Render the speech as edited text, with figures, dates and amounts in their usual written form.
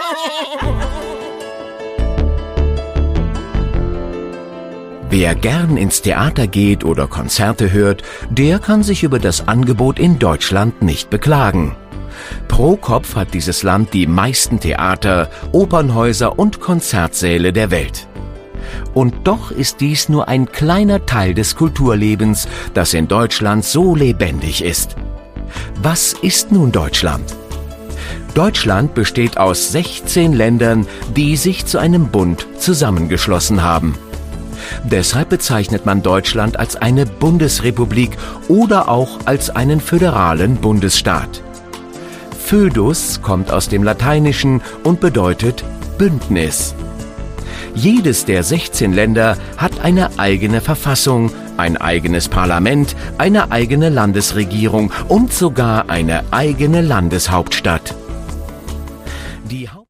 Wer gern ins Theater geht oder Konzerte hört, der kann sich über das Angebot in Deutschland nicht beklagen. Pro Kopf hat dieses Land die meisten Theater, Opernhäuser und Konzertsäle der Welt. Und doch ist dies nur ein kleiner Teil des Kulturlebens, das in Deutschland so lebendig ist. Was ist nun Deutschland? Deutschland besteht aus 16 Ländern, die sich zu einem Bund zusammengeschlossen haben. Deshalb bezeichnet man Deutschland als eine Bundesrepublik oder auch als einen föderalen Bundesstaat. Foedus kommt aus dem Lateinischen und bedeutet Bündnis. Jedes der 16 Länder hat eine eigene Verfassung, ein eigenes Parlament, eine eigene Landesregierung und sogar eine eigene Landeshauptstadt.